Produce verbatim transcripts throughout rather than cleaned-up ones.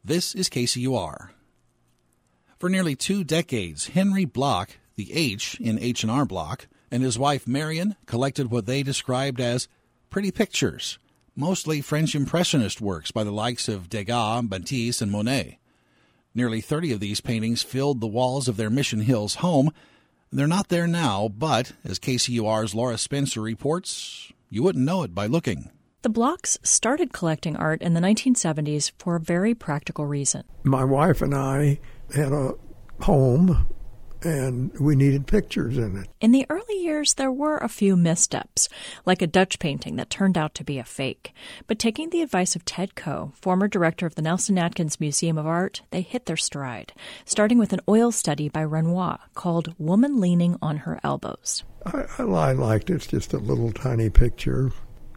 This is K C U R. For nearly two decades, Henry Block, the H in H and R Block, and his wife Marion collected what they described as pretty pictures, mostly French Impressionist works by the likes of Degas, Matisse, and Monet. Nearly thirty of these paintings filled the walls of their Mission Hills home. They're not there now, but, as K C U R's Laura Spencer reports, you wouldn't know it by looking. The Blocks started collecting art in the nineteen seventies for a very practical reason. My wife and I had a home, and we needed pictures in it. In the early years, there were a few missteps, like a Dutch painting that turned out to be a fake. But taking the advice of Ted Coe, former director of the Nelson Atkins Museum of Art, they hit their stride, starting with an oil study by Renoir called Woman Leaning on Her Elbows. I, I liked it. It's just a little tiny picture.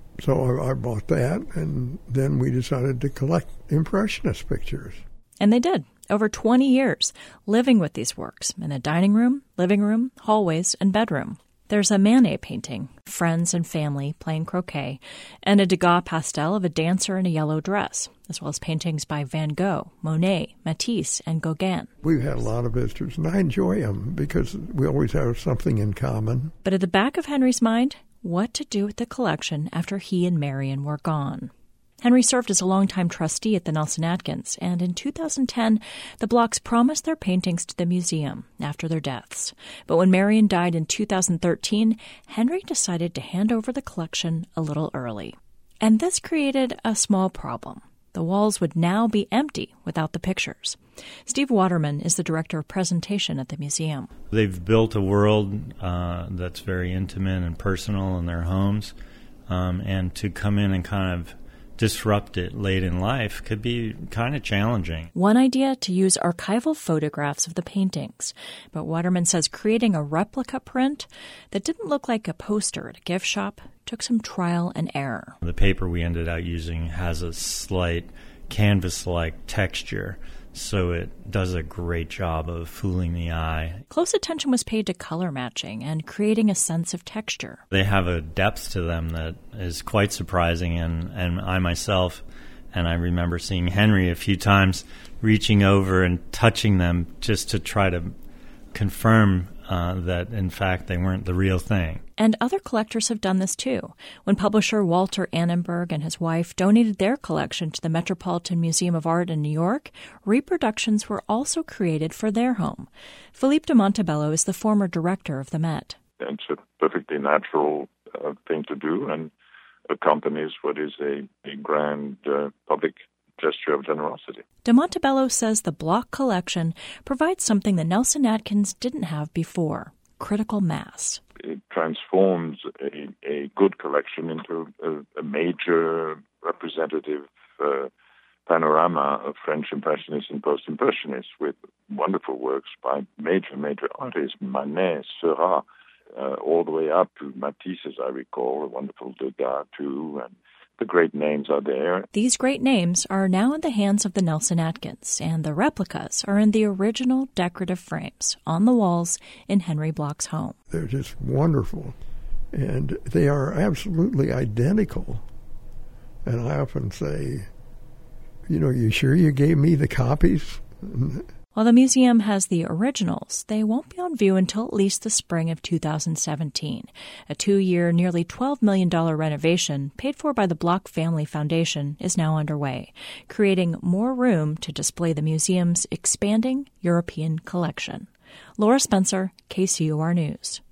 So I, I bought that, and then we decided to collect Impressionist pictures. And they did. Over twenty years, living with these works in a dining room, living room, hallways, and bedroom. There's a Manet painting, friends and family playing croquet, and a Degas pastel of a dancer in a yellow dress, as well as paintings by Van Gogh, Monet, Matisse, and Gauguin. We've had a lot of visitors, and I enjoy them because we always have something in common. But at the back of Henry's mind, what to do with the collection after he and Marion were gone. Henry served as a longtime trustee at the Nelson Atkins, and in two thousand ten, the Blocks promised their paintings to the museum after their deaths. But when Marion died in two thousand thirteen, Henry decided to hand over the collection a little early. And this created a small problem. The walls would now be empty without the pictures. Steve Waterman is the director of presentation at the museum. They've built a world uh, that's very intimate and personal in their homes, um, and to come in and kind of disrupt it late in life could be kind of challenging. One idea to use archival photographs of the paintings, but Waterman says creating a replica print that didn't look like a poster at a gift shop took some trial and error. The paper we ended up using has a slight canvas-like texture, so it does a great job of fooling the eye. Close attention was paid to color matching and creating a sense of texture. They have a depth to them that is quite surprising, and, and I myself, and I remember seeing Henry a few times reaching over and touching them just to try to confirm uh, that, in fact, they weren't the real thing. And other collectors have done this too. When publisher Walter Annenberg and his wife donated their collection to the Metropolitan Museum of Art in New York, reproductions were also created for their home. Philippe de Montebello is the former director of the Met. It's a perfectly natural uh, thing to do and accompanies what is a, a grand uh, public gesture of generosity. De Montebello says the Block collection provides something that Nelson Atkins didn't have before: critical mass. It transforms a, a good collection into a, a major representative uh, panorama of French Impressionists and Post-Impressionists with wonderful works by major, major artists, Manet, Seurat, uh, all the way up to Matisse, as I recall, a wonderful Degas too, and the great names are there. These great names are now in the hands of the Nelson Atkins, and the replicas are in the original decorative frames on the walls in Henry Block's home. They're just wonderful, and they are absolutely identical. And I often say, you know, you sure you gave me the copies? While the museum has the originals, they won't be on view until at least the spring of two thousand seventeen. A two-year, nearly twelve million dollars renovation, paid for by the Block Family Foundation, is now underway, creating more room to display the museum's expanding European collection. Laura Spencer, K C U R News.